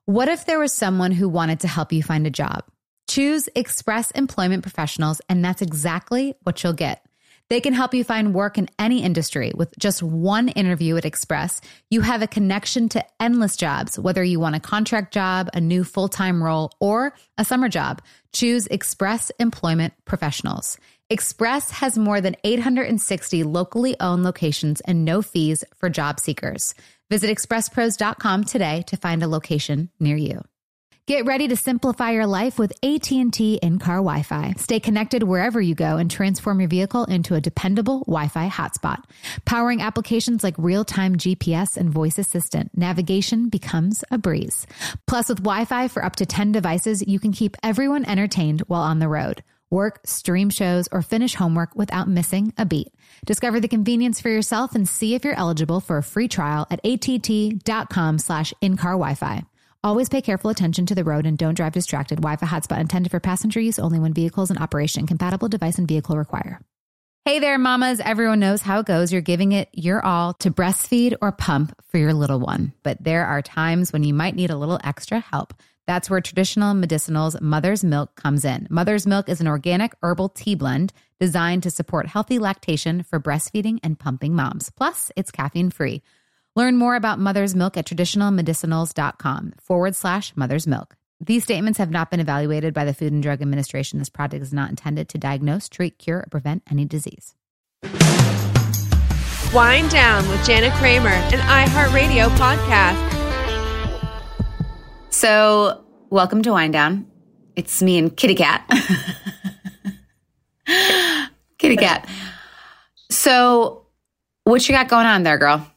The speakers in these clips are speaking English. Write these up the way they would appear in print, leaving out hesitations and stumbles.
What if there was someone who wanted to help you find a job? Choose Express Employment Professionals, and that's exactly what you'll get. They can help you find work in any industry. With just one interview at Express, you have a connection to endless jobs, whether you want a contract job, a new full-time role, or a summer job. Choose Express Employment Professionals. Express has more than 860 locally owned locations and no fees for job seekers. Visit expresspros.com today to find a location near you. Get ready to simplify your life with AT&T in-car Wi-Fi. Stay connected wherever you go and transform your vehicle into a dependable Wi-Fi hotspot. Powering applications like real-time GPS and voice assistant, navigation becomes a breeze. Plus, with Wi-Fi for up to 10 devices, you can keep everyone entertained while on the road. Work, stream shows, or finish homework without missing a beat. Discover the convenience for yourself and see if you're eligible for a free trial at att.com/in-car Wi-Fi. Always pay careful attention to the road and don't drive distracted. Wi-Fi hotspot intended for passenger use only when vehicles in operation. Compatible device and vehicle require. Hey there, mamas. Everyone knows how it goes. You're giving it your all to breastfeed or pump for your little one. But there are times when you might need a little extra help. That's where Traditional Medicinals Mother's Milk comes in. Mother's Milk is an organic herbal tea blend designed to support healthy lactation for breastfeeding and pumping moms. Plus, it's caffeine-free. Learn more about Mother's Milk at traditionalmedicinals.com/Mother's Milk. These statements have not been evaluated by the Food and Drug Administration. This product is not intended to diagnose, treat, cure, or prevent any disease. Wind Down with Jana Kramer, an iHeartRadio podcast. So, welcome to Wind Down. It's me and Kitty Cat. Kitty Cat. So, what you got going on there, girl?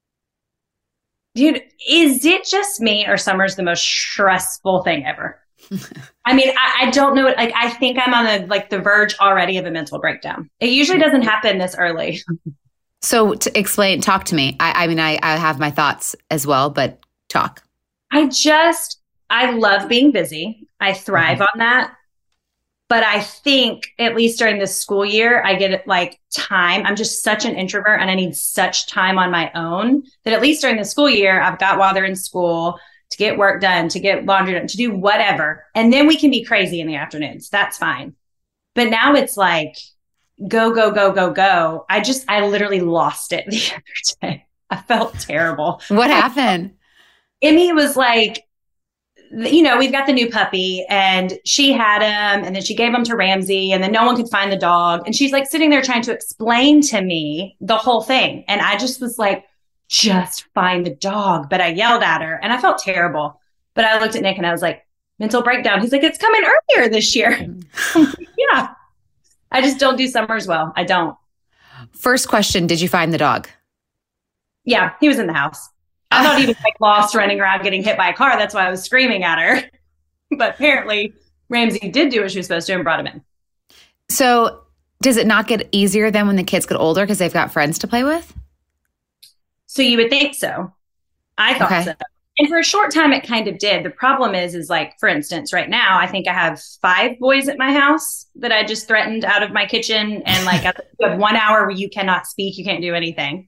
Dude, is it just me or summer's the most stressful thing ever? I mean, I don't know. Like, I think I'm on the verge already of a mental breakdown. It usually doesn't happen this early. So to talk to me. I mean, I have my thoughts as well, but talk. I love being busy. I thrive on that. But I think at least during this school year, I get time. I'm just such an introvert and I need such time on my own that at least during the school year, I've got while they're in school to get work done, to get laundry done, to do whatever. And then we can be crazy in the afternoons. That's fine. But now it's like, go, go, go, go, go. I literally lost it the other day. I felt terrible. What happened? Emmy was like, we've got the new puppy and she had him and then she gave him to Ramsey and then no one could find the dog. And she's like sitting there trying to explain to me the whole thing. And I just was like, just find the dog. But I yelled at her and I felt terrible. But I looked at Nick and I was like, mental breakdown. He's like, it's coming earlier this year. Yeah. I just don't do summers well. I don't. First question, did you find the dog? Yeah, he was in the house. I thought he was lost running around getting hit by a car. That's why I was screaming at her. But apparently Ramsey did do what she was supposed to and brought him in. So does it not get easier then when the kids get older because they've got friends to play with? So you would think so. I thought so. And for a short time, it kind of did. The problem is for instance, right now, I think I have 5 boys at my house that I just threatened out of my kitchen. And you have 1 hour where you cannot speak. You can't do anything.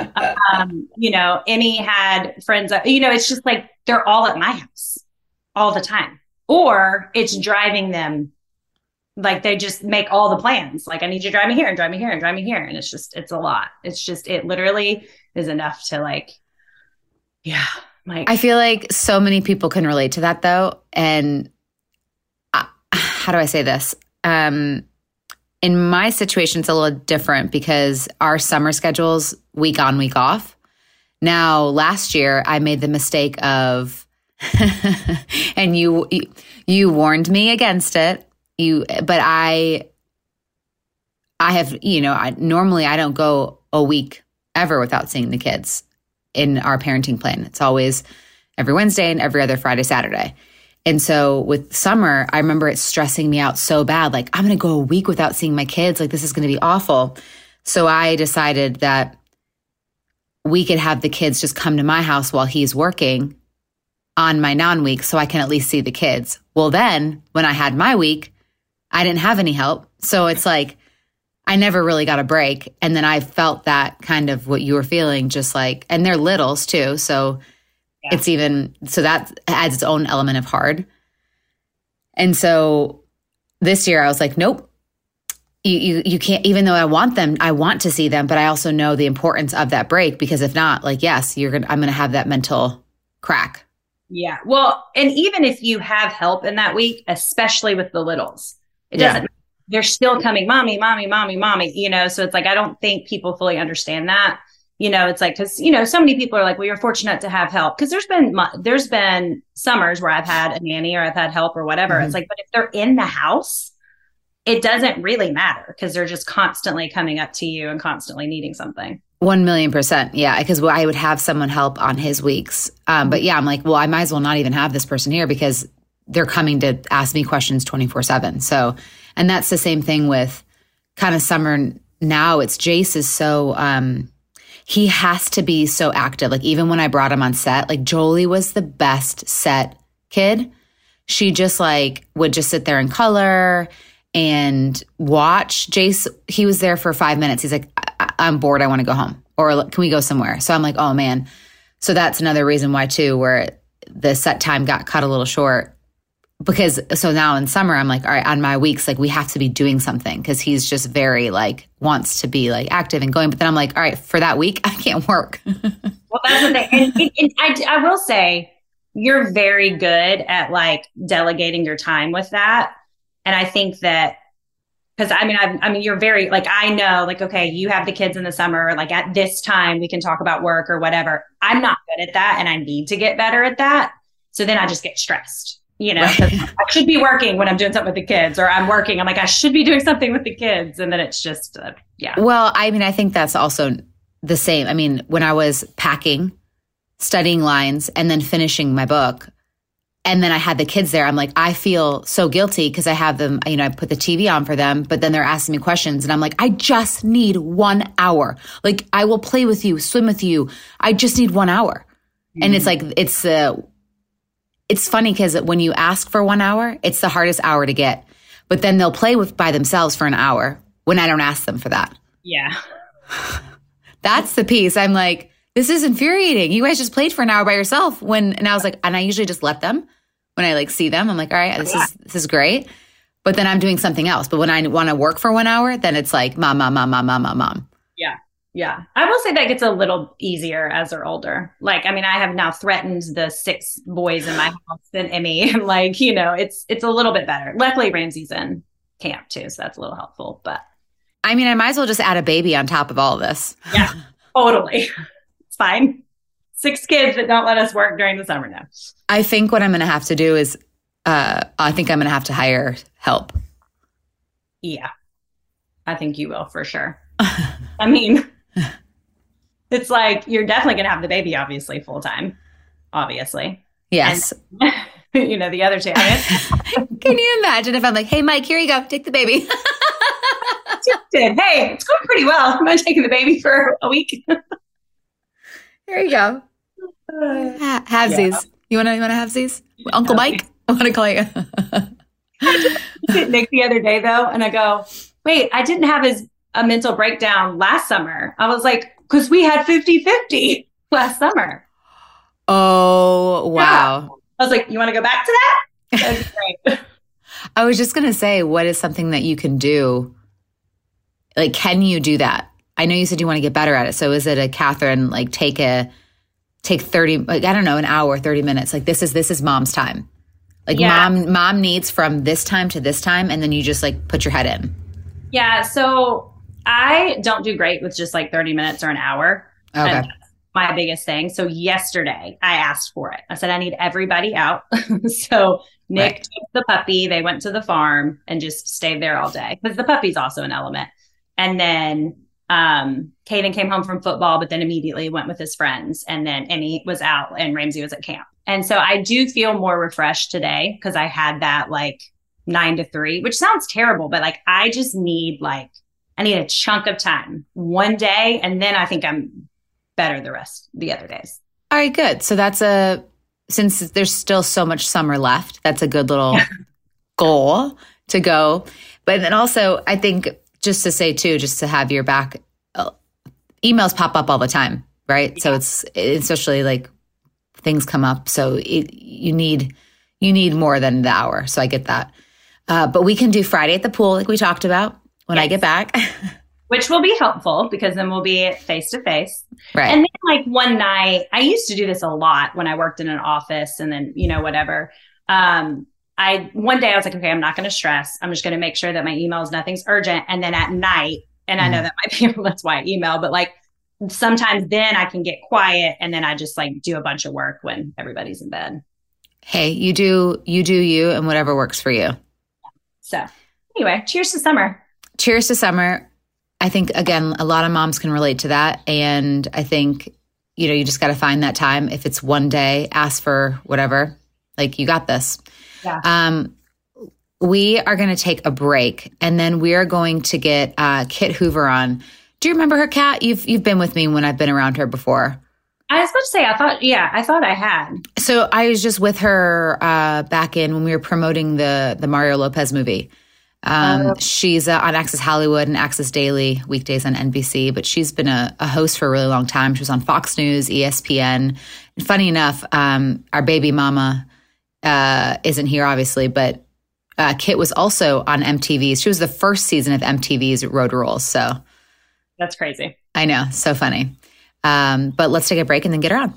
Emmy had friends, it's just they're all at my house all the time, or it's driving them. They just make all the plans. I need you to drive me here and drive me here and drive me here. And it's a lot. It literally is enough to I feel like so many people can relate to that though. And how do I say this? In my situation, it's a little different because our summer schedule's week on, week off. Now, last year, I made the mistake of, and you warned me against it. But I have, normally I don't go a week ever without seeing the kids in our parenting plan. It's always every Wednesday and every other Friday, Saturday. And so with summer, I remember it stressing me out so bad. I'm going to go a week without seeing my kids. This is going to be awful. So I decided that we could have the kids just come to my house while he's working on my non-week so I can at least see the kids. Well, then when I had my week, I didn't have any help. So it's I never really got a break. And then I felt that kind of what you were feeling, and they're littles too. So Yeah. It's even, so that adds its own element of hard. And so this year I was like, nope. You can't, even though I want to see them, but I also know the importance of that break, because if not, like, yes, I'm going to have that mental crack. Yeah. Well, and even if you have help in that week, especially with the littles, it doesn't, they're still coming, mommy, mommy, mommy, mommy, so it's like, I don't think people fully understand that, it's like, cause so many people are like, well, you're fortunate to have help. Cause there's been summers where I've had a nanny or I've had help or whatever. Mm-hmm. It's like, but if they're in the house, it doesn't really matter, because they're just constantly coming up to you and constantly needing something. 1,000,000%. Yeah. Because I would have someone help on his weeks. But yeah, I'm like, well, I might as well not even have this person here, because they're coming to ask me questions 24/7. So, and that's the same thing with kind of summer now. It's Jace is so, he has to be so active. Like, even when I brought him on set, like, Jolie was the best set kid. She just would just sit there and color and watch. Jace, he was there for 5 minutes. He's like, I'm bored. I want to go home. Or can we go somewhere? So I'm like, oh man. So that's another reason why too, where the set time got cut a little short, because so now in summer, I'm like, all right, on my weeks, we have to be doing something, because he's just very wants to be active and going. But then I'm like, all right, for that week, I can't work. Well, that's the thing. And I will say, you're very good at delegating your time with that. And I think that, because I mean, you're very I know, okay, you have the kids in the summer, at this time we can talk about work or whatever. I'm not good at that, and I need to get better at that. So then I just get stressed, because I should be working when I'm doing something with the kids, or I'm working. I'm like, I should be doing something with the kids, and then it's just yeah. Well, I mean, I think that's also the same. I mean, when I was packing, studying lines, and then finishing my book, and then I had the kids there, I'm like, I feel so guilty, because I have them, I put the TV on for them, but then they're asking me questions, and I'm like, I just need 1 hour. I will play with you, swim with you. I just need 1 hour. Mm-hmm. And it's funny, because when you ask for 1 hour, it's the hardest hour to get. But then they'll play by themselves for an hour when I don't ask them for that. Yeah. That's the piece. I'm like, this is infuriating. You guys just played for an hour by yourself. And I was like, and I usually just let them. When I see them, I'm like, all right, this is great. But then I'm doing something else. But when I want to work for 1 hour, then it's like, mom. Yeah. Yeah. I will say that gets a little easier as they're older. I have now threatened the 6 boys in my house and Emmy. And it's a little bit better. Luckily, Ramsey's in camp too, so that's a little helpful. But I mean, I might as well just add a baby on top of all of this. Yeah, totally. It's fine. 6 kids that don't let us work during the summer now. I think what I'm going to have to do is, I think I'm going to have to hire help. Yeah, I think you will for sure. I mean, it's you're definitely going to have the baby, obviously, full time, obviously. Yes. And, the other 2. Can you imagine if I'm like, hey, Mike, here you go. Take the baby. Hey, it's going pretty well. I'm not taking the baby for a week. There you go. Halvesies. Yeah. You want to have these? Uncle Mike? I want to call you. I just hit Nick the other day, though, and I go, wait, I didn't have a mental breakdown last summer. I was like, because we had 50-50 last summer. Oh, wow. Yeah. I was like, you want to go back to that? That'd be great. I was just going to say, what is something that you can do? Can you do that? I know you said you want to get better at it. So is it a Catherine, take 30, I don't know, an hour, 30 minutes. This is mom's time. Mom needs from this time to this time. And then you just put your head in. Yeah. So I don't do great with just 30 minutes or an hour. Okay. And that's my biggest thing. So yesterday I asked for it. I said, I need everybody out. So Nick took the puppy. They went to the farm and just stayed there all day, because the puppy's also an element. And then Caden came home from football, but then immediately went with his friends. And then Emmy was out and Ramsey was at camp. And so I do feel more refreshed today, because I had that 9 to 3, which sounds terrible, but I just need I need a chunk of time one day. And then I think I'm better the other days. All right, good. So since there's still so much summer left, that's a good little goal to go. But then also, I think just to say too, just to have your back, emails pop up all the time, right? Yeah. So it's especially things come up. So you need more than the hour. So I get that. But we can do Friday at the pool, like we talked about, when I get back. Which will be helpful because then we'll be face to face. Right. And then like one night, I used to do this a lot when I worked in an office and then, whatever. One day I was like, okay, I'm not going to stress. I'm just going to make sure that my emails, nothing's urgent. And then at night, and I know that might be, that's why I email, but like sometimes then I can get quiet and then I just like do a bunch of work when everybody's in bed. Hey, you do you and whatever works for you. So anyway, cheers to summer. Cheers to summer. I think, again, a lot of moms can relate to that. And I think, you just got to find that time. If it's one day, ask for whatever, like you got this. Yeah. We are going to take a break and then we are going to get Kit Hoover on. Do you remember her, Kat? You've been with me when I've been around her before. I was about to say, I thought I had. So I was just with her back in when we were promoting the Mario Lopez movie. She's on Access Hollywood and Access Daily weekdays on NBC, but she's been a host for a really long time. She was on Fox News, ESPN. And funny enough, our baby mama isn't here, obviously, but Kit was also on MTV's. She was the first season of MTV's Road Rules. So that's crazy. I know. So funny. But let's take a break and then get her on.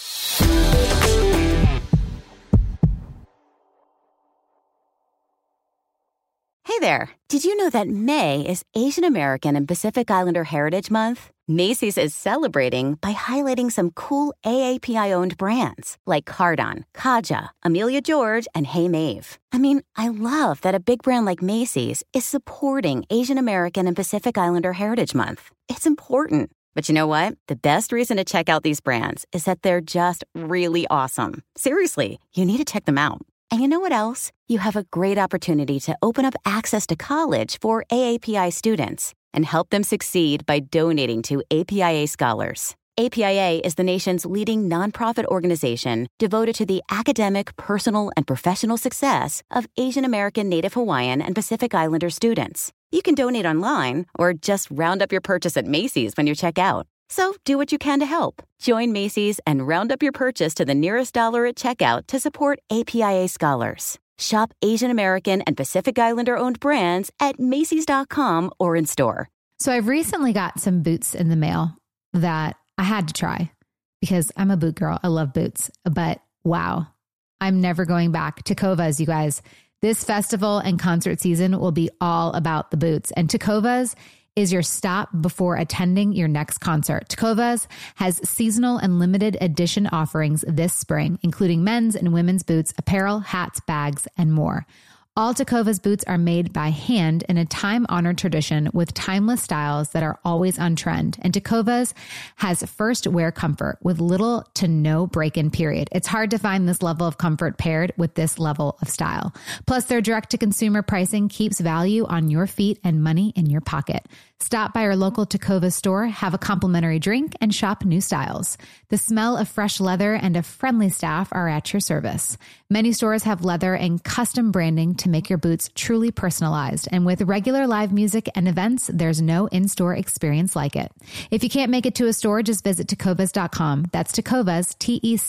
Hey there. Did you know that May is Asian American and Pacific Islander Heritage Month? Macy's is celebrating by highlighting some cool AAPI-owned brands like Cardon, Kaja, Amelia George, and Hey Mave. I mean, I love that a big brand like Macy's is supporting Asian American and Pacific Islander Heritage Month. It's important. But you know what? The best reason to check out these brands is that they're just really awesome. Seriously, you need to check them out. And you know what else? You have a great opportunity to open up access to college for AAPI students and help them succeed by donating to APIA Scholars. APIA is the nation's leading nonprofit organization devoted to the academic, personal, and professional success of Asian American, Native Hawaiian, and Pacific Islander students. You can donate online or just round up your purchase at Macy's when you check out. So do what you can to help. Join Macy's and round up your purchase to the nearest dollar at checkout to support APIA Scholars. Shop Asian American and Pacific Islander-owned brands at Macys.com or in store. So I've recently got some boots in the mail that I had to try because I'm a boot girl. I love boots. But wow, I'm never going back. Tecovas, you guys. This festival and concert season will be all about the boots. And Tecovas is your stop before attending your next concert. Tecovas has seasonal and limited edition offerings this spring, including men's and women's boots, apparel, hats, bags, and more. All Tecovas boots are made by hand in a time-honored tradition with timeless styles that are always on trend. And Tecovas has first wear comfort with little to no break-in period. It's hard to find this level of comfort paired with this level of style. Plus, their direct-to-consumer pricing keeps value on your feet and money in your pocket. Stop by our local Tecovas store, have a complimentary drink, and shop new styles. The smell of fresh leather and a friendly staff are at your service. Many stores have leather and custom branding to make your boots truly personalized. And with regular live music and events, there's no in-store experience like it. If you can't make it to a store, just visit Tecovas.com. That's Tecovas,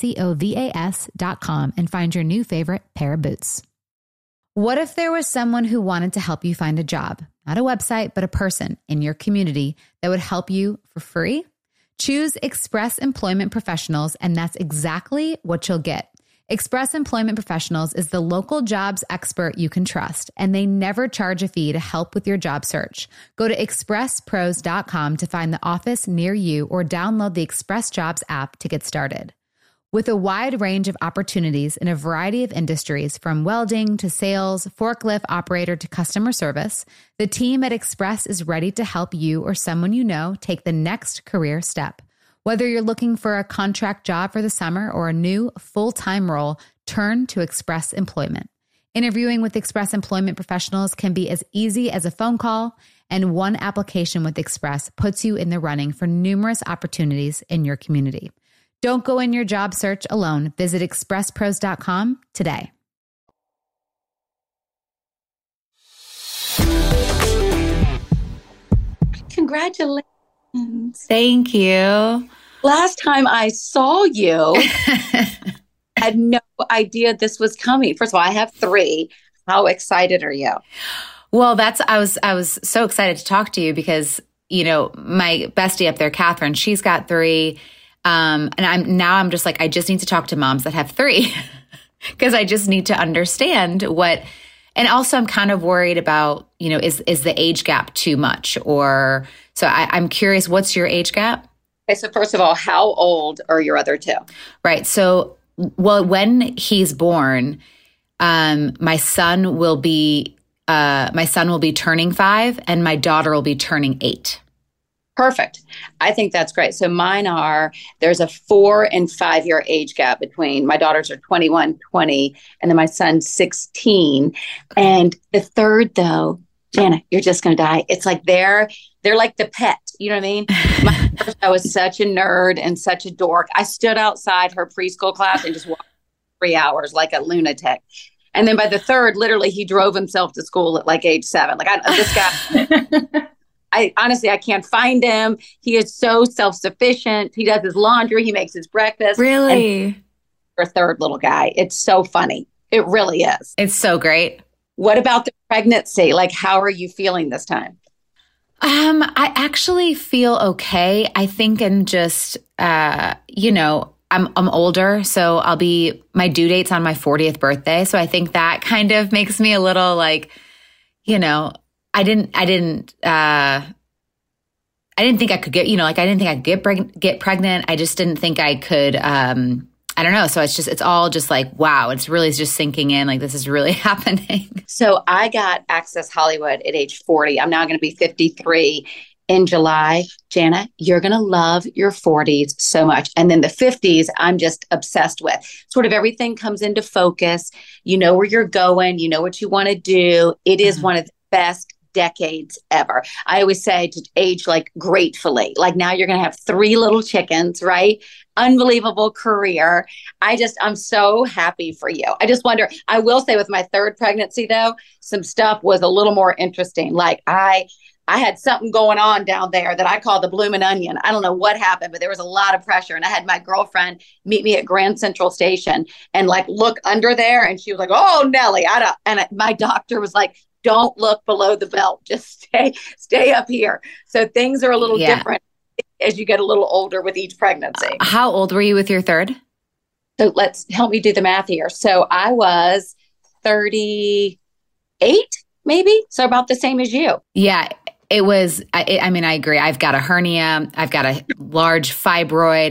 Tecovas.com, and find your new favorite pair of boots. What if there was someone who wanted to help you find a job? Not a website, but a person in your community that would help you for free? Choose Express Employment Professionals, and that's exactly what you'll get. Express Employment Professionals is the local jobs expert you can trust, and they never charge a fee to help with your job search. Go to expresspros.com to find the office near you or download the Express Jobs app to get started. With a wide range of opportunities in a variety of industries, from welding to sales, forklift operator to customer service, the team at Express is ready to help you or someone you know take the next career step. Whether you're looking for a contract job for the summer or a new full-time role, turn to Express Employment. Interviewing with Express Employment Professionals can be as easy as a phone call, and one application with Express puts you in the running for numerous opportunities in your community. Don't go in your job search alone. Visit expresspros.com today. Congratulations. Thank you. Well, last time I saw you, I had no idea this was coming. First of all, I have 3. How excited are you? Well, I was so excited to talk to you because, my bestie up there, Catherine, she's got 3. And I'm just like, I just need to talk to moms that have 3 because I just need to understand and also I'm kind of worried about, is the age gap too much? So I'm curious, what's your age gap? Okay, so first of all, how old are your other 2? Right. So, when he's born, my son will be turning 5 and my daughter will be turning 8. Perfect. I think that's great. So there's a 4 and 5 year age gap between my daughters are 21, 20, and then my son's 16. And the third though, Jana, you're just going to die. It's like they're like the pet. You know what I mean? I was such a nerd and such a dork. I stood outside her preschool class and just walked 3 hours like a lunatic. And then by the third, literally, he drove himself to school at like age 7. Like this guy, I can't find him. He is so self-sufficient. He does his laundry. He makes his breakfast. Really? Our third little guy. It's so funny. It really is. It's so great. What about the pregnancy? Like, how are you feeling this time? I actually feel okay. I think, and just, I'm older, so my due date's on my 40th birthday. So I think that kind of makes me a little like, I didn't think I could get, I didn't think I could get pregnant. I just didn't think I could, I don't know. So it's all just like, wow, it's really just sinking in. Like, this is really happening. So I got Access Hollywood at age 40. I'm now going to be 53 in July. Jana, you're going to love your 40s so much. And then the 50s, I'm just obsessed with. Sort of everything comes into focus. You know where you're going. You know what you want to do. It is one of the best decades ever. I always say to age like gratefully. Like now you're going to have 3 little chickens, right? Unbelievable career. I'm so happy for you. I just wonder, I will say with my 3rd pregnancy though, some stuff was a little more interesting. Like I had something going on down there that I call the bloomin' onion. I don't know what happened, but there was a lot of pressure. And I had my girlfriend meet me at Grand Central Station and like look under there. And she was like, oh, Nellie, my doctor was like, don't look below the belt. Just stay up here. So things are a little different as you get a little older with each pregnancy. How old were you with your 3rd? So help me do the math here. So I was 38, maybe. So about the same as you. Yeah. It was, I agree. I've got a hernia. I've got a large fibroid.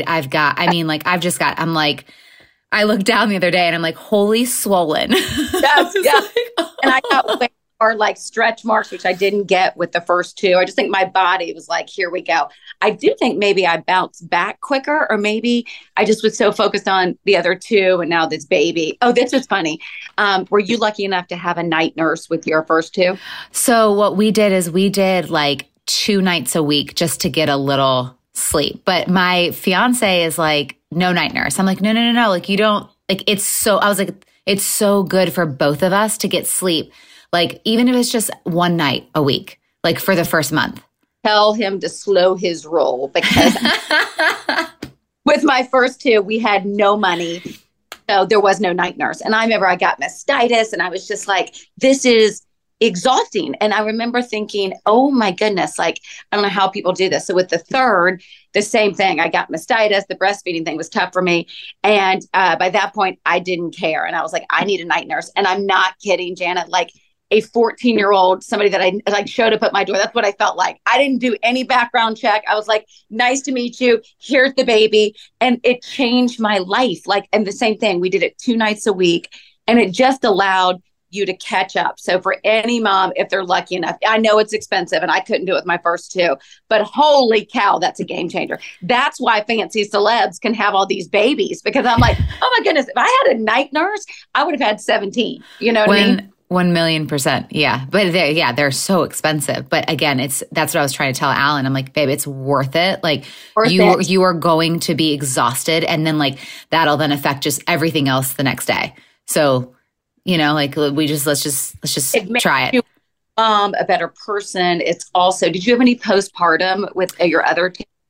I looked down the other day and I'm like, holy swollen. Yes, and I got way more like stretch marks, which I didn't get with the first 2. I just think my body was like, here we go. I do think maybe I bounced back quicker, or maybe I just was so focused on the other 2 and now this baby. Oh, this is funny. Were you lucky enough to have a night nurse with your first 2? So what we did is we did like 2 nights a week just to get a little sleep. But my fiance is like, no night nurse. I'm like, no. Like you don't like, I was like, it's so good for both of us to get sleep. Like, even if it's just 1 night a week, like for the first month. Tell him to slow his roll because with my first 2, we had no money. So there was no night nurse. And I remember I got mastitis and I was just like, this is exhausting. And I remember thinking, oh my goodness, like, I don't know how people do this. So with the 3rd, the same thing. I got mastitis. The breastfeeding thing was tough for me. And by that point, I didn't care. And I was like, I need a night nurse. And I'm not kidding, Janet, like a 14-year-old, somebody that I like showed up at my door. That's what I felt like. I didn't do any background check. I was like, nice to meet you. Here's the baby. And it changed my life. Like, and the same thing, we did it 2 nights a week and it just allowed you to catch up. So for any mom, if they're lucky enough, I know it's expensive and I couldn't do it with my first 2, but holy cow, that's a game changer. That's why fancy celebs can have all these babies, because I'm like, oh my goodness, if I had a night nurse, I would have had 17. You know what I mean? 1,000,000%. Yeah. But they're so expensive. But again, that's what I was trying to tell Alan. I'm like, babe, it's worth it. Like you are going to be exhausted. And then like, that'll then affect just everything else the next day. So, like let's just try it. A better person. It's also, did you have any postpartum with your other kids?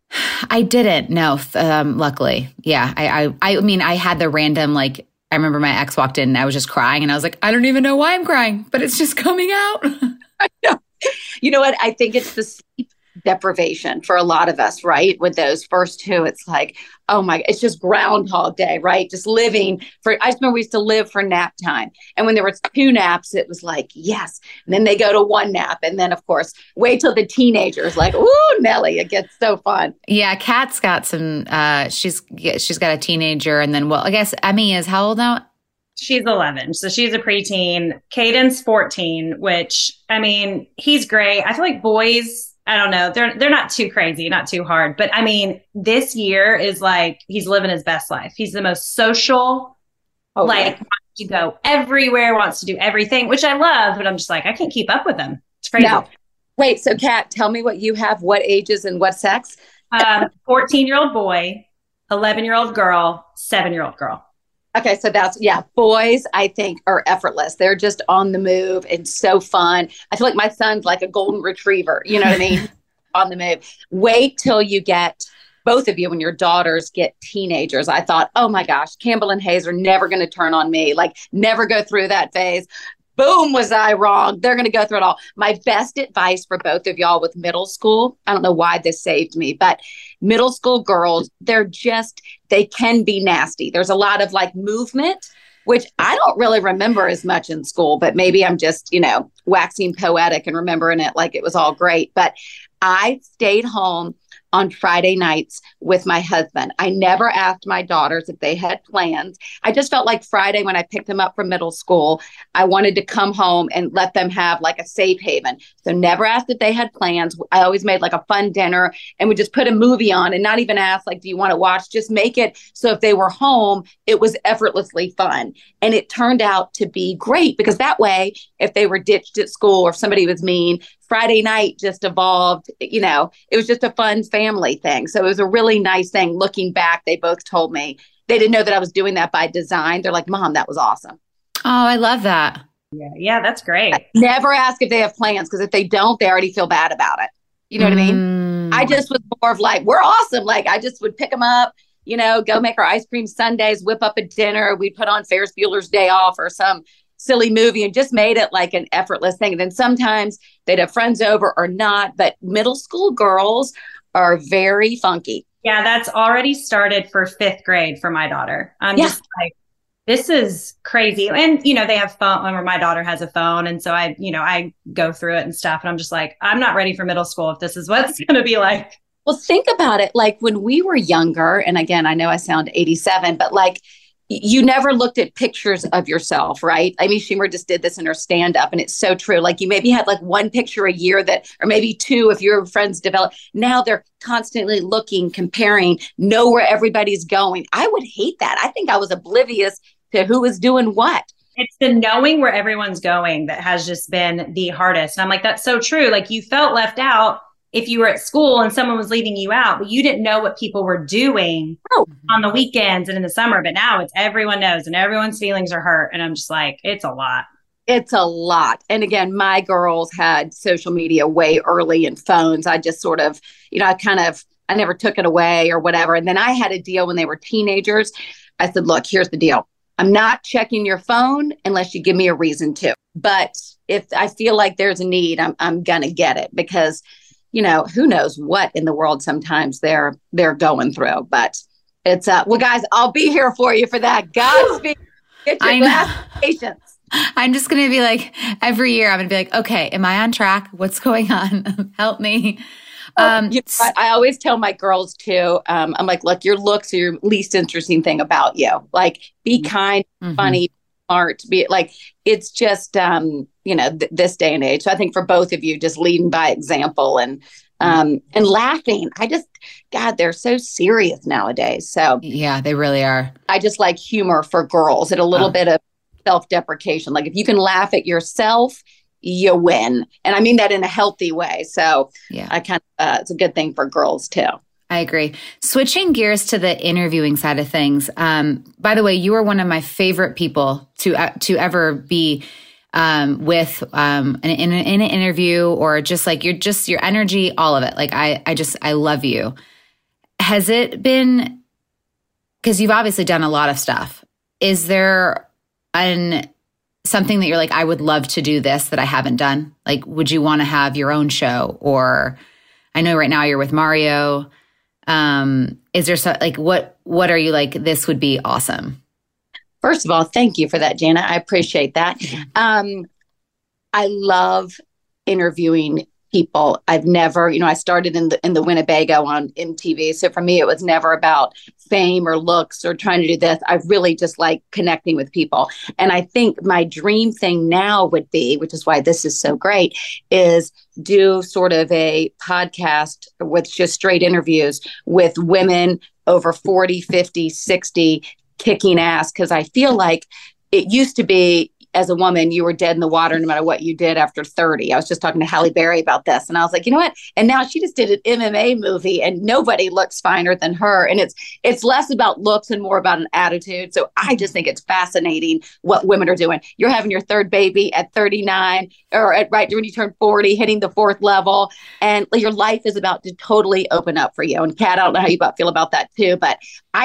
I didn't. No, luckily. Yeah. I mean, I had the random, like, I remember my ex walked in and I was just crying and I was like, I don't even know why I'm crying, but it's just coming out. I know. You know what? I think it's the sleep deprivation for a lot of us, right? With those first two, it's like, oh my, it's just Groundhog Day, right? Just living for, I just remember we used to live for nap time. And when there was 2 naps, it was like, yes. And then they go to 1 nap. And then, of course, wait till the teenagers, like, ooh, Nelly, it gets so fun. Yeah, Kat's got some, she's got a teenager. And then, well, I guess Emmy is how old now? She's 11. So she's a preteen. Caden's 14, which, I mean, he's great. I feel like boys, I don't know. They're not too crazy, not too hard. But I mean, this year is like he's living his best life. He's the most social, wants to go everywhere, wants to do everything, which I love. But I'm just like, I can't keep up with him. It's crazy. No. Wait, so Kat, tell me what you have, what ages and what sex? 14-year-old boy, 11-year-old girl, 7-year-old girl. Okay, so that's, boys, I think, are effortless. They're just on the move and so fun. I feel like my son's like a golden retriever, you know what I mean? On the move. Wait till you get, both of you, when your daughters get teenagers. I thought, oh my gosh, Campbell and Hayes are never going to turn on me, like never go through that phase. Boom, was I wrong? They're going to go through it all. My best advice for both of y'all with middle school, I don't know why this saved me, but middle school girls, they can be nasty. There's a lot of like movement, which I don't really remember as much in school, but maybe I'm just, waxing poetic and remembering it like it was all great. But I stayed home on Friday nights with my husband. I never asked my daughters if they had plans. I just felt like Friday when I picked them up from middle school, I wanted to come home and let them have like a safe haven. So never asked if they had plans. I always made like a fun dinner and we just put a movie on and not even ask, like, do you want to watch? Just make it so if they were home, it was effortlessly fun. And it turned out to be great because that way, if they were ditched at school or if somebody was mean, Friday night just evolved, it was just a fun family thing. So it was a really nice thing. Looking back, they both told me they didn't know that I was doing that by design. They're like, Mom, that was awesome. Oh, I love that. Yeah, that's great. Never ask if they have plans because if they don't, they already feel bad about it. You know what I mean? I just was more of like, we're awesome. Like I just would pick them up, go make our ice cream sundaes, whip up a dinner. We'd put on Ferris Bueller's Day Off or some silly movie and just made it like an effortless thing. And then sometimes they'd have friends over or not, but middle school girls are very funky. Yeah, that's already started for 5th grade for my daughter. I'm just like, this is crazy. And, they have phone, or my daughter has a phone. And so I go through it and stuff. And I'm just like, I'm not ready for middle school if this is what it's going to be like. Well, think about it. Like when we were younger, and again, I know I sound 87, but like, you never looked at pictures of yourself, right? Amy Schumer just did this in her stand-up, and it's so true. Like you maybe had like 1 picture a year or maybe 2 if your friends develop. Now they're constantly looking, comparing, know where everybody's going. I would hate that. I think I was oblivious to who was doing what. It's the knowing where everyone's going that has just been the hardest. And I'm like, that's so true. Like you felt left out if you were at school and someone was leaving you out, but you didn't know what people were doing on the weekends and in the summer. But now it's everyone knows and everyone's feelings are hurt. And I'm just like, it's a lot. It's a lot. And again, my girls had social media way early and phones. I just sort of, I never took it away or whatever. And then I had a deal when they were teenagers. I said, look, here's the deal. I'm not checking your phone unless you give me a reason to. But if I feel like there's a need, I'm going to get it because who knows what in the world sometimes they're going through, but it's well, guys, I'll be here for you for that. Godspeed. Get your glass of patience. I'm just going to be like, every year I'm going to be like, okay, am I on track? What's going on? Help me. I always tell my girls too, I'm like, look, your looks are your least interesting thing about you. Like be kind, funny, smart, be like, it's just, this day and age. So I think for both of you, just leading by example and laughing. God, they're so serious nowadays. So yeah, they really are. I just like humor for girls and a little bit of self-deprecation. Like if you can laugh at yourself, you win. And I mean that in a healthy way. So yeah, it's a good thing for girls too. I agree. Switching gears to the interviewing side of things. By the way, you are one of my favorite people to ever be with in an interview or just like your energy, all of it. Like I love you. has it been, because you've obviously done a lot of stuff, is there something that you're like, I would love to do this that I haven't done? Like, would you want to have your own show? Or I know right now you're with Mario. Is there what are you like, this would be awesome? First of all, thank you for that, Jana. I appreciate that. I love interviewing people. I've never, I started in the Winnebago on MTV. So for me, it was never about fame or looks or trying to do this. I really just like connecting with people. And I think my dream thing now would be, which is why this is so great, is do sort of a podcast with just straight interviews with women over 40, 50, 60, kicking ass. Because I feel like it used to be, as a woman, you were dead in the water no matter what you did after 30. I was just talking to Halle Berry about this. And I was like, you know what? And now she just did an MMA movie and nobody looks finer than her. And it's less about looks and more about an attitude. So I just think it's fascinating what women are doing. You're having your third baby at 39 or right when you turn 40, hitting the fourth level. And your life is about to totally open up for you. And Kat, I don't know how you feel about that too, but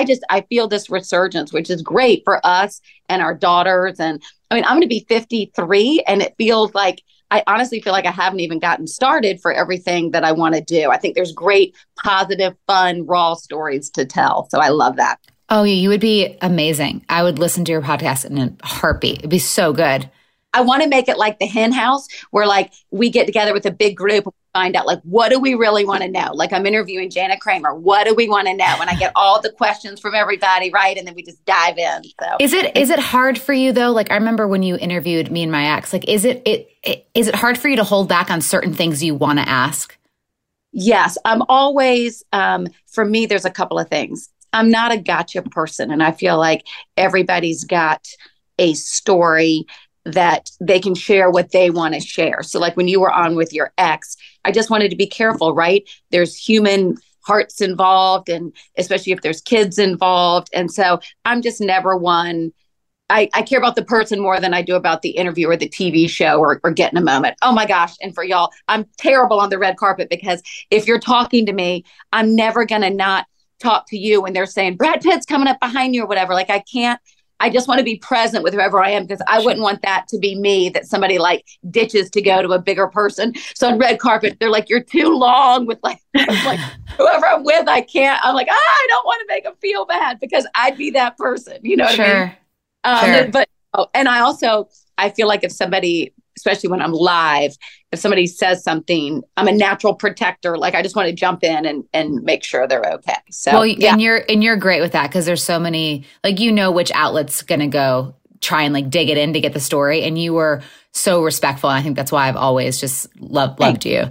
I feel this resurgence, which is great for us and our daughters. And I mean, I'm going to be 53 and it feels like, I honestly feel like I haven't even gotten started for everything that I want to do. I think there's great, positive, fun, raw stories to tell. So I love that. Oh, you would be amazing. I would listen to your podcast in a heartbeat. It'd be so good. I want to make it like the Hen House, where like we get together with a big group and find out like, what do we really want to know? Like I'm interviewing Jana Kramer. What do we want to know? And I get all the questions from everybody, right? And then we just dive in. So is it hard for you though? Like I remember when you interviewed me and my ex, like is it hard for you to hold back on certain things you want to ask? Yes, I'm always, for me, there's a couple of things. I'm not a gotcha person. And I feel like everybody's got a story that they can share what they want to share. So like when you were on with your ex, I just wanted to be careful, right? There's human hearts involved, and especially if there's kids involved. And so I'm just never one. I care about the person more than I do about the interview or the TV show or getting a moment. Oh my gosh. And for y'all, I'm terrible on the red carpet because if you're talking to me, I'm never going to not talk to you when they're saying Brad Pitt's coming up behind you or whatever. Like I just want to be present with whoever I am because I wouldn't want that to be me, that somebody like ditches to go to a bigger person. So on red carpet, they're like, you're too long with like whoever I'm with, I can't. I'm like, I don't want to make them feel bad because I'd be that person. You know what I mean? Sure. But and I feel like if somebody, especially when I'm live, if somebody says something, I'm a natural protector. Like I just want to jump in and make sure they're okay. So, well, yeah. and you're great with that because there's so many, like, which outlet's going to go try and like dig it in to get the story. And you were so respectful. And I think that's why I've always just loved you.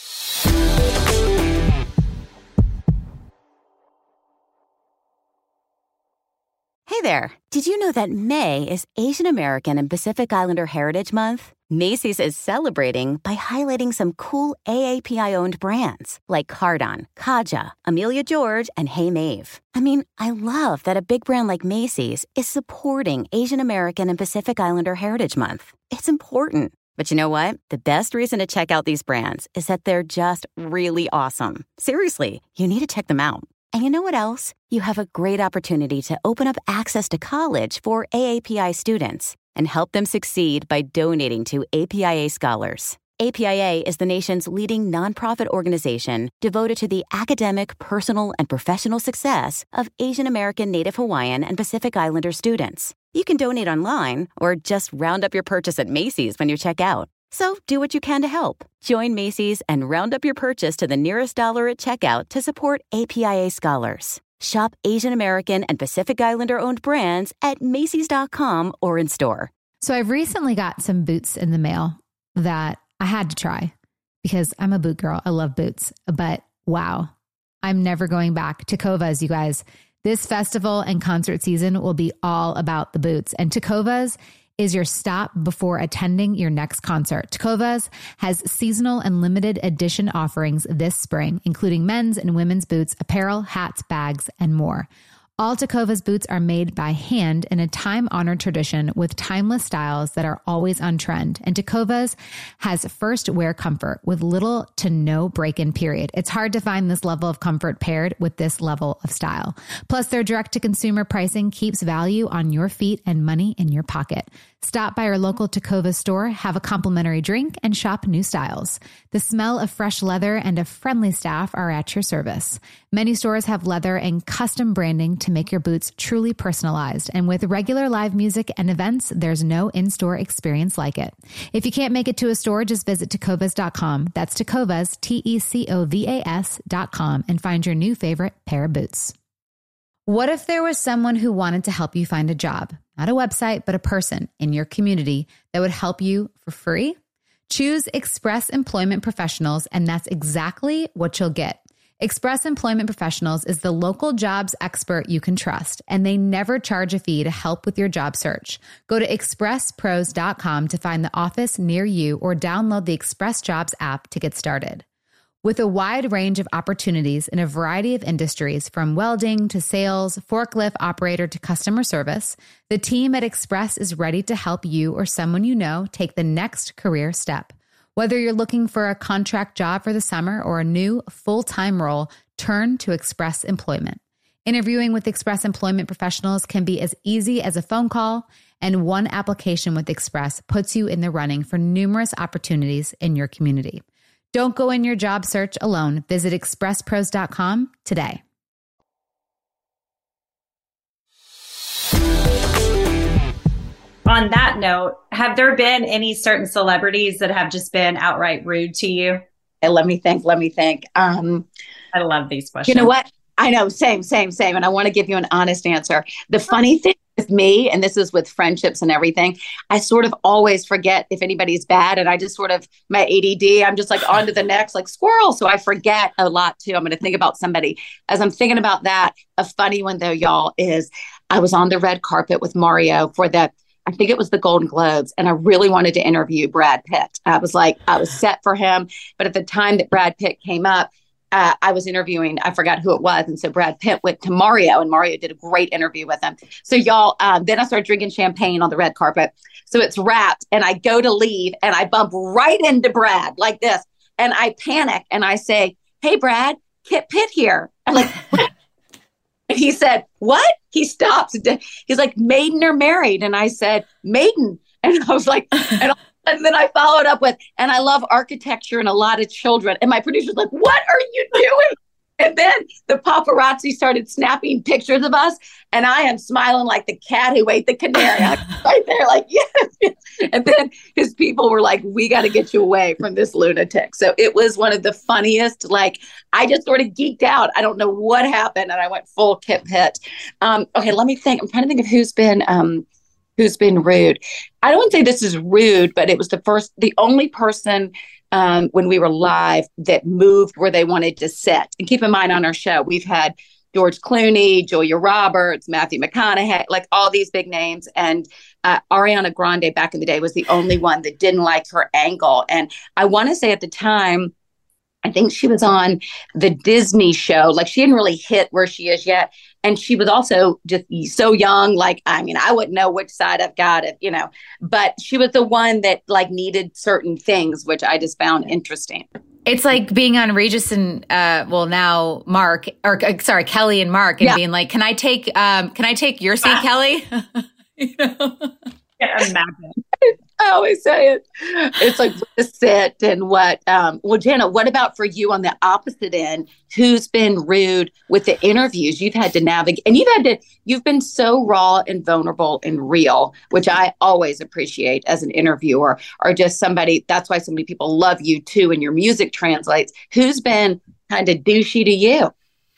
Hey there. Did you know that May is Asian American and Pacific Islander Heritage Month? Macy's is celebrating by highlighting some cool AAPI-owned brands like Cardon, Kaja, Amelia George, and Hey Mave. I mean, I love that a big brand like Macy's is supporting Asian American and Pacific Islander Heritage Month. It's important. But you know what? The best reason to check out these brands is that they're just really awesome. Seriously, you need to check them out. And you know what else? You have a great opportunity to open up access to college for AAPI students and help them succeed by donating to APIA Scholars. APIA is the nation's leading nonprofit organization devoted to the academic, personal, and professional success of Asian American, Native Hawaiian, and Pacific Islander students. You can donate online or just round up your purchase at Macy's when you check out. So do what you can to help. Join Macy's and round up your purchase to the nearest dollar at checkout to support APIA Scholars. Shop Asian American and Pacific Islander-owned brands at Macys.com or in store. So I've recently got some boots in the mail that I had to try because I'm a boot girl. I love boots. But wow, I'm never going back. Tecovas, you guys. This festival and concert season will be all about the boots. And Tecovas is your stop before attending your next concert. Tecovas has seasonal and limited edition offerings this spring, including men's and women's boots, apparel, hats, bags, and more. All Tecovas boots are made by hand in a time-honored tradition with timeless styles that are always on trend. And Tecovas has first wear comfort with little to no break-in period. It's hard to find this level of comfort paired with this level of style. Plus, their direct-to-consumer pricing keeps value on your feet and money in your pocket. Stop by your local Tecovas store, have a complimentary drink, and shop new styles. The smell of fresh leather and a friendly staff are at your service. Many stores have leather and custom branding to make your boots truly personalized. And with regular live music and events, there's no in-store experience like it. If you can't make it to a store, just visit tecovas.com. That's Tecovas, Tecovas.com, and find your new favorite pair of boots. What if there was someone who wanted to help you find a job? Not a website, but a person in your community that would help you for free? Choose Express Employment Professionals, and that's exactly what you'll get. Express Employment Professionals is the local jobs expert you can trust, and they never charge a fee to help with your job search. Go to expresspros.com to find the office near you or download the Express Jobs app to get started. With a wide range of opportunities in a variety of industries, from welding to sales, forklift operator to customer service, the team at Express is ready to help you or someone you know take the next career step. Whether you're looking for a contract job for the summer or a new full-time role, turn to Express Employment. Interviewing with Express Employment Professionals can be as easy as a phone call, and one application with Express puts you in the running for numerous opportunities in your community. Don't go in your job search alone. Visit expresspros.com today. On that note, have there been any certain celebrities that have just been outright rude to you? Hey, let me think. I love these questions. You know what? I know. Same. And I want to give you an honest answer. The funny thing with me, and this is with friendships and everything, I sort of always forget if anybody's bad. And I just sort of, my ADD, I'm just like on to the next, like squirrel. So I forget a lot too. I'm going to think about somebody. As I'm thinking about that, a funny one though, y'all, is I was on the red carpet with Mario for I think it was the Golden Globes, and I really wanted to interview Brad Pitt. I was set for him. But at the time that Brad Pitt came up, I was interviewing, I forgot who it was. And so Brad Pitt went to Mario, and Mario did a great interview with him. So y'all, then I started drinking champagne on the red carpet. So it's wrapped, and I go to leave, and I bump right into Brad like this. And I panic, and I say, "Hey, Brad, Kit Pitt here." I'm like, and he said, "What?" He stops. He's like, "Maiden or married?" And I said, "Maiden." And I was like, and then I followed up with, "And I love architecture and a lot of children." And my producer's like, "What are you doing?" And then the paparazzi started snapping pictures of us. And I am smiling like the cat who ate the canary. I'm right there like, yes. And then his people were like, "We got to get you away from this lunatic." So it was one of the funniest, like, I just sort of geeked out. I don't know what happened. And I went full Kit Pitt. Okay, let me think. I'm trying to think of who's been rude. I don't say this is rude, but it was the only person when we were live that moved where they wanted to sit. And keep in mind, on our show, we've had George Clooney, Julia Roberts, Matthew McConaughey, like all these big names. And Ariana Grande back in the day was the only one that didn't like her angle. And I want to say at the time, I think she was on the Disney show. Like, she hadn't really hit where she is yet. And she was also just so young. Like, I mean, I wouldn't know which side I've got it, but she was the one that like needed certain things, which I just found interesting. It's like being on Regis and now Kelly and Mark, and being like, can I take your seat, Kelly? Yeah, imagine. I always say it. It's like to sit and what. Well, Jana, what about for you on the opposite end? Who's been rude with the interviews you've had to navigate? And you've been so raw and vulnerable and real, which I always appreciate as an interviewer, or just somebody. That's why so many people love you too, and your music translates. Who's been kind of douchey to you?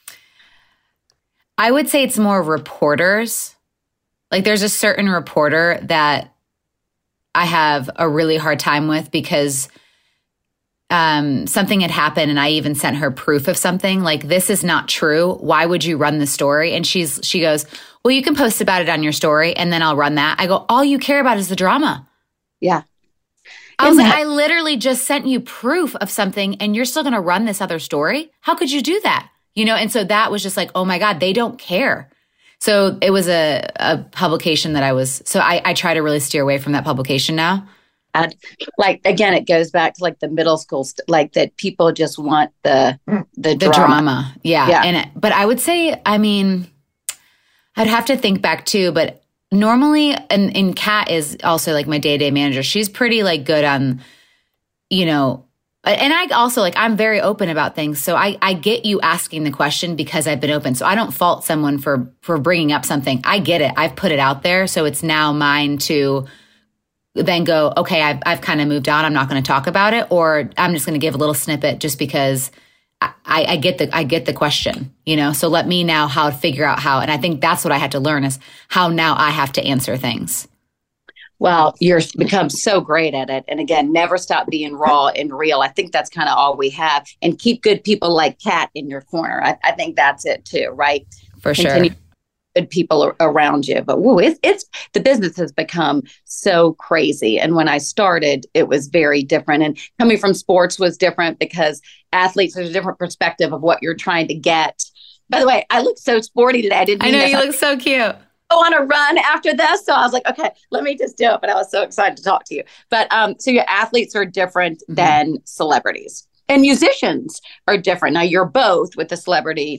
I would say it's more reporters. Like, there's a certain reporter that I have a really hard time with because something had happened and I even sent her proof of something. Like, this is not true. Why would you run the story? And she goes, "Well, you can post about it on your story and then I'll run that." I go, "All you care about is the drama." Yeah. I was like, I literally just sent you proof of something and you're still going to run this other story? How could you do that? And so that was just like, oh my God, they don't care. So it was a publication that I try to really steer away from that publication now. Like, again, it goes back to like the middle school, like that people just want the drama. Yeah. But I would say, I mean, I'd have to think back too, but normally, and Kat is also like my day-to-day manager. She's pretty like good on, you know, and I also like, I'm very open about things. So I get you asking the question because I've been open. So I don't fault someone for bringing up something. I get it. I've put it out there. So it's now mine to then go, okay, I've kind of moved on. I'm not going to talk about it, or I'm just going to give a little snippet just because I get the question, you know. So let me now figure out how, and I think that's what I had to learn is how now I have to answer things. Well, you're become so great at it, and again, never stop being raw and real. I think that's kind of all we have, and keep good people like Kat in your corner. I think that's it too, right? For sure. Good people around you. But it's the business has become so crazy. And when I started, it was very different. And coming from sports was different because athletes, there's a different perspective of what you're trying to get. By the way, I look so sporty today. I know you look so cute. Go on a run after this. So I was like, okay, let me just do it. But I was so excited to talk to you. But so your athletes are different than celebrities, and musicians are different. Now you're both with the celebrity.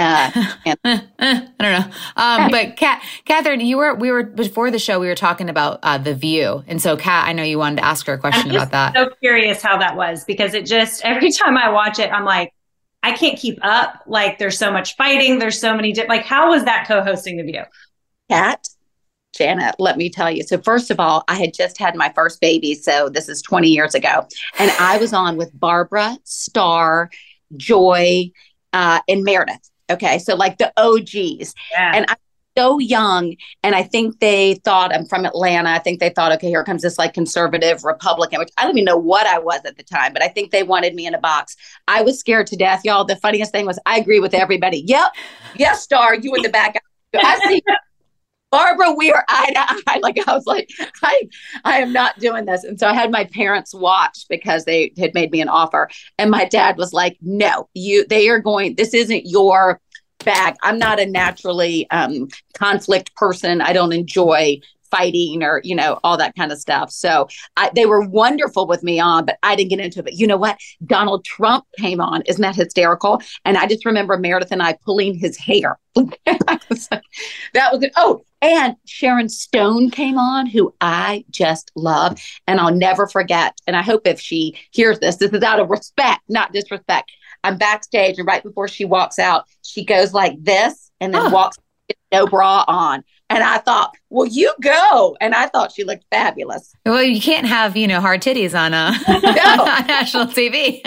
I don't know. But Catherine, we were before the show, we were talking about The View. And so Kat, I know you wanted to ask her a question about that. I'm so curious how that was, because it just, every time I watch it, I'm like, I can't keep up. Like there's so much fighting. There's so many, like, how was that co-hosting The View? Kat, Jana, let me tell you. So first of all, I had just had my first baby. So this is 20 years ago. And I was on with Barbara, Star, Joy, and Meredith. Okay. So like the OGs. Yeah. And I'm so young. And I think they thought, I'm from Atlanta. I think they thought, okay, here comes this like conservative Republican, which I don't even know what I was at the time, but I think they wanted me in a box. I was scared to death, y'all. The funniest thing was I agree with everybody. Yep. Yes, Star, you in the back. I see Barbara, we are eye to eye. Like I was like, I am not doing this. And so I had my parents watch because they had made me an offer. And my dad was like, no, this isn't your bag. I'm not a naturally conflict person. I don't enjoy fighting or, you know, all that kind of stuff. So they were wonderful with me on, but I didn't get into it. But you know what? Donald Trump came on. Isn't that hysterical? And I just remember Meredith and I pulling his hair. I was like, that was it. Oh, and Sharon Stone came on, who I just love. And I'll never forget. And I hope if she hears this is out of respect, not disrespect. I'm backstage, and right before she walks out, she goes like this and then walks with no bra on. And I thought, well, you go. And I thought she looked fabulous. Well, you can't have, hard titties on on national TV.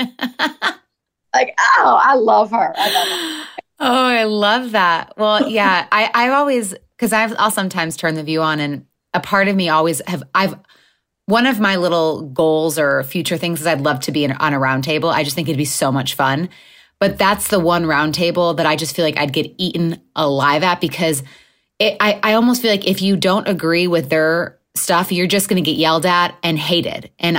Like, oh, I love her. I love her. Oh, I love that. Well, yeah, I always, because I'll sometimes turn The View on, and a part of me always one of my little goals or future things is I'd love to be on a round table. I just think it'd be so much fun. But that's the one round table that I just feel like I'd get eaten alive at, because I almost feel like if you don't agree with their stuff, you're just going to get yelled at and hated. And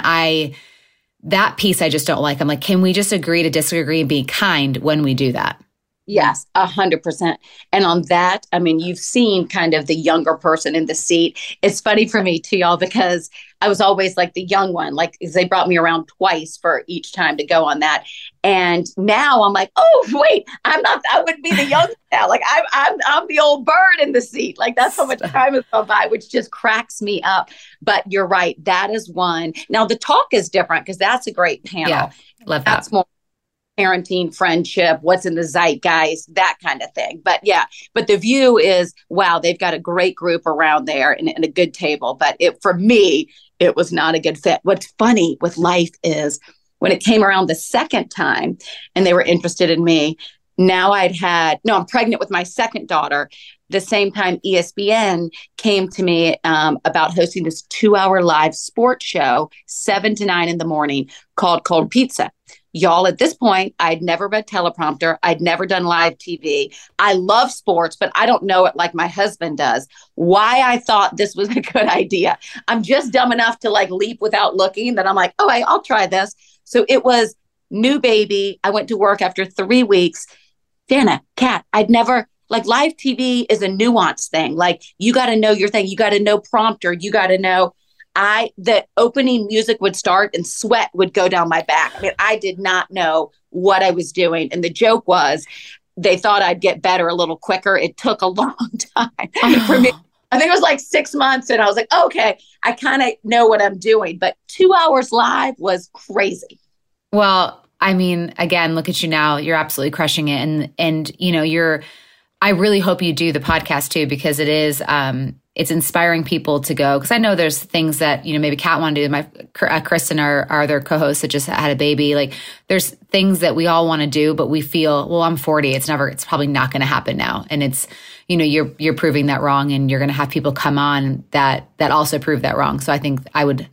that piece I just don't like. I'm like, can we just agree to disagree and be kind when we do that? Yes, 100%. And on that, I mean, you've seen kind of the younger person in the seat. It's funny for me too, y'all, because I was always like the young one. Like they brought me around twice for each time to go on that. And now I'm like, oh, wait, I wouldn't be the young now. Like I'm the old bird in the seat. Like that's how much time has gone by, which just cracks me up. But you're right. That is one. Now the talk is different because that's a great panel. Yeah, love that. That's more parenting, friendship, what's in the zeitgeist, that kind of thing. But The View is, wow, they've got a great group around there and a good table. But for me, it was not a good fit. What's funny with life is when it came around the second time and they were interested in me, now I'm pregnant with my second daughter. The same time ESPN came to me about hosting this 2-hour live sports show, 7 to 9 in the morning, called Cold Pizza. Y'all, at this point, I'd never read teleprompter. I'd never done live TV. I love sports, but I don't know it like my husband does. Why I thought this was a good idea. I'm just dumb enough to like leap without looking that I'm like, oh, I'll try this. So it was new baby. I went to work after 3 weeks. Dana, Kat, I'd never like live TV is a nuanced thing. Like you got to know your thing. You got to know prompter. You got to know. The opening music would start and sweat would go down my back. I mean, I did not know what I was doing. And the joke was they thought I'd get better a little quicker. It took a long time for me. I think it was like 6 months. And I was like, okay, I kind of know what I'm doing. But 2 hours live was crazy. Well, I mean, again, look at you now. You're absolutely crushing it. And you know, I really hope you do the podcast too, because it is, it's inspiring people to go. Because I know there's things that, you know, maybe Kat wanted to do. My Kristen, our other co-host that just had a baby. Like there's things that we all want to do, but we feel, well, I'm 40. It's probably not going to happen now. And it's, you know, you're proving that wrong, and you're going to have people come on that also prove that wrong. So I think I would,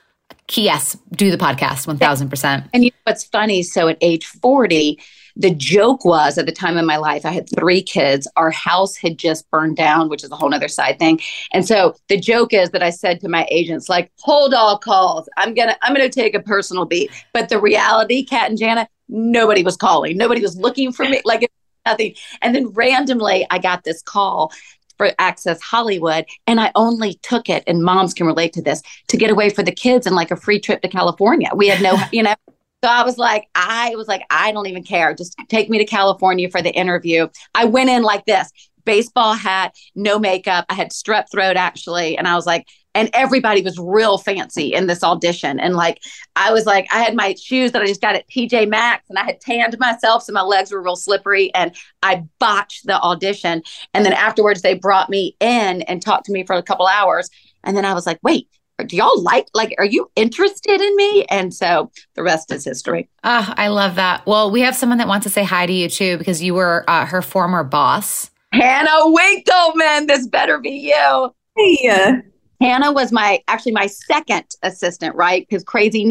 yes, do the podcast 1000%. And you know what's funny? So at age 40, the joke was, at the time in my life, I had 3 kids. Our house had just burned down, which is a whole nother side thing. And so the joke is that I said to my agents, like, hold all calls. I'm gonna take a personal beat. But the reality, Kat and Jana, nobody was calling. Nobody was looking for me. Like nothing. And then randomly, I got this call for Access Hollywood, and I only took it, and moms can relate to this, to get away for the kids and like a free trip to California. We had no, you know. So I was like, I don't even care. Just take me to California for the interview. I went in like this, baseball hat, no makeup. I had strep throat actually. And I was like, and everybody was real fancy in this audition. And like, I had my shoes that I just got at TJ Maxx, and I had tanned myself, so my legs were real slippery, and I botched the audition. And then afterwards they brought me in and talked to me for a couple hours. And then I was like, wait, do y'all like, are you interested in me? And so the rest is history. Oh, I love that. Well, we have someone that wants to say hi to you too, because you were her former boss. Hannah Winkleman, this better be you. Hey. Hannah was my second assistant, right? Because crazy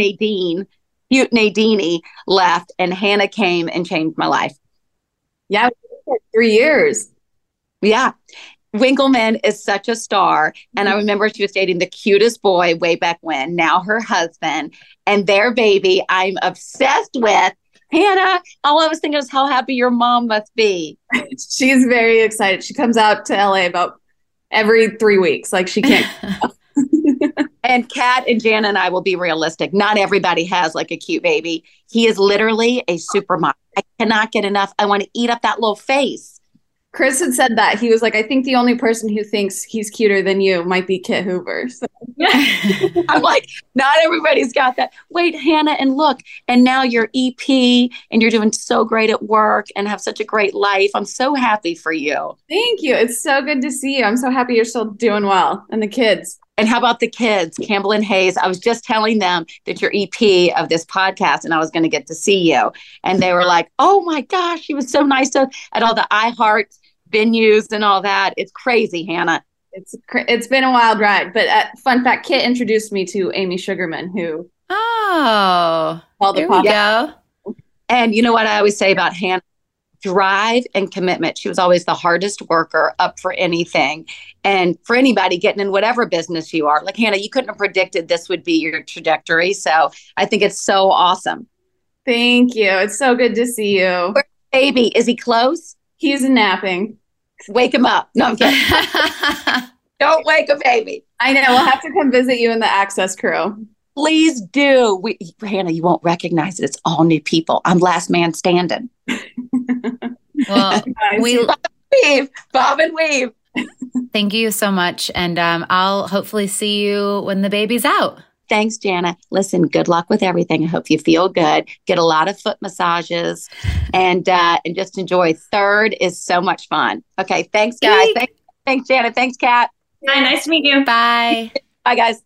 cute Nadine left, and Hannah came and changed my life. Yeah, 3 years. Yeah. Winkleman is such a star. And I remember she was dating the cutest boy way back when, now her husband, and their baby I'm obsessed with. Hannah, all I was thinking is how happy your mom must be. She's very excited. She comes out to LA about every 3 weeks. Like she can't. And Kat and Jana and I will be realistic. Not everybody has like a cute baby. He is literally a supermodel. I cannot get enough. I want to eat up that little face. Chris had said that. He was like, I think the only person who thinks he's cuter than you might be Kit Hoover. So. I'm like, not everybody's got that. Wait, Hannah, and look, and now you're EP, and you're doing so great at work and have such a great life. I'm so happy for you. Thank you. It's so good to see you. I'm so happy you're still doing well. And the kids. And how about the kids, Campbell and Hayes? I was just telling them that you're EP of this podcast, and I was going to get to see you. And they were like, oh my gosh, she was so nice to at all the iHeart venues and all that. It's crazy, Hannah. It's been a wild ride. But fun fact, Kit introduced me to Amy Sugarman, who there we go. And you know what I always say about Hannah? Drive and commitment. She was always the hardest worker, up for anything. And for anybody getting in whatever business you are, like Hannah, you couldn't have predicted this would be your trajectory. So I think it's so awesome. Thank you. It's so good to see you. Where's baby? Is he close? He's napping. Wake him up. No, I'm kidding. Don't wake a baby. I know. We'll have to come visit you in the Access crew. Please do. Hannah, you won't recognize it. It's all new people. I'm last man standing. Well, Bob and weave. Thank you so much. And I'll hopefully see you when the baby's out. Thanks, Jana. Listen, good luck with everything. I hope you feel good. Get a lot of foot massages and just enjoy. Third is so much fun. Okay. Thanks, guys. Thanks, Jana. Thanks, Kat. Hi, nice to meet you. Bye. Bye, guys.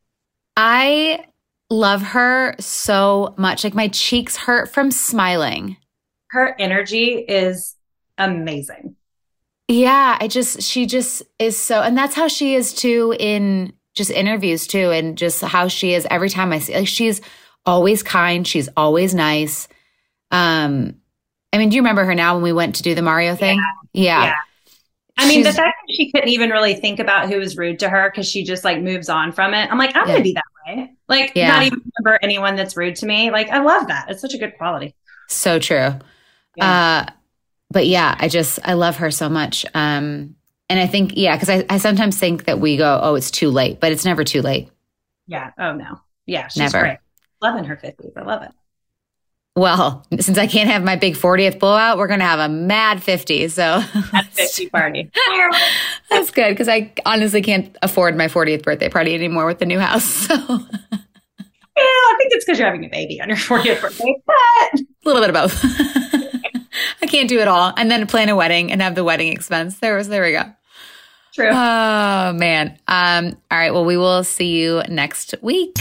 I love her so much. Like my cheeks hurt from smiling. Her energy is amazing. Yeah, she just is so, and that's how she is too in just interviews too, and just how she is every time I see, like she's always kind, she's always nice. I mean, do you remember her now when we went to do the Mario thing? Yeah. I mean, the fact that she couldn't even really think about who was rude to her because she just like moves on from it. I'm like, I'm going to be that way. Like, not even remember anyone that's rude to me. Like, I love that. It's such a good quality. So true. Yeah. But yeah, I love her so much. And I think, because I sometimes think that we go, oh, it's too late, but it's never too late. Yeah. Oh, no. Yeah. She's never. Great. Loving her 50s. I love it. Well, since I can't have my big 40th blowout, we're going to have a mad 50. So mad 50 party. That's good because I honestly can't afford my 40th birthday party anymore with the new house. So yeah, I think it's because you're having a baby on your 40th birthday, but a little bit of both. I can't do it all. And then plan a wedding and have the wedding expense. There we go. True. Oh, man. All right. Well, we will see you next week.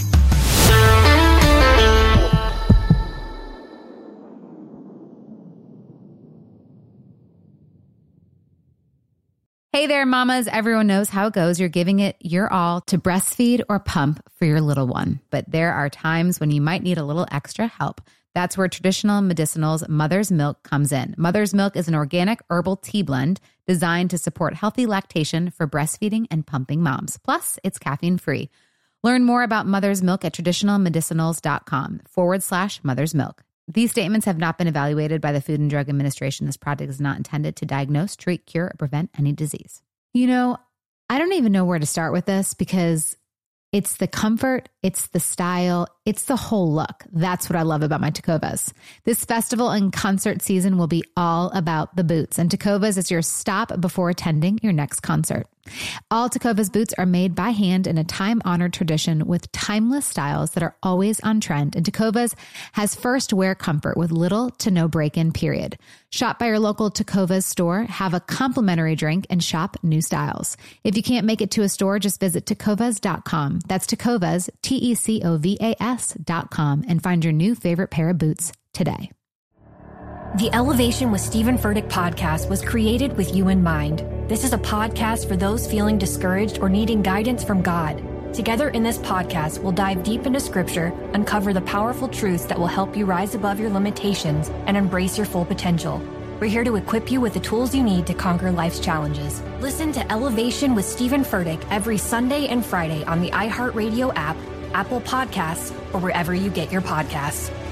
Hey there, mamas. Everyone knows how it goes. You're giving it your all to breastfeed or pump for your little one. But there are times when you might need a little extra help. That's where Traditional Medicinals Mother's Milk comes in. Mother's Milk is an organic herbal tea blend designed to support healthy lactation for breastfeeding and pumping moms. Plus, it's caffeine-free. Learn more about Mother's Milk at traditionalmedicinals.com/Mother's Milk. These statements have not been evaluated by the Food and Drug Administration. This product is not intended to diagnose, treat, cure, or prevent any disease. You know, I don't even know where to start with this because it's the comfort, it's the style, it's the whole look. That's what I love about my Tecovas. This festival and concert season will be all about the boots, and Tecovas is your stop before attending your next concert. All Tecovas boots are made by hand in a time-honored tradition with timeless styles that are always on trend. And Tecovas has first wear comfort with little to no break-in period. Shop by your local Tecovas store, have a complimentary drink, and shop new styles. If you can't make it to a store, just visit tecovas.com. That's Tecovas, TECOVAS.com, and find your new favorite pair of boots today. The Elevation with Stephen Furtick podcast was created with you in mind. This is a podcast for those feeling discouraged or needing guidance from God. Together in this podcast, we'll dive deep into scripture, uncover the powerful truths that will help you rise above your limitations and embrace your full potential. We're here to equip you with the tools you need to conquer life's challenges. Listen to Elevation with Stephen Furtick every Sunday and Friday on the iHeartRadio app, Apple Podcasts, or wherever you get your podcasts.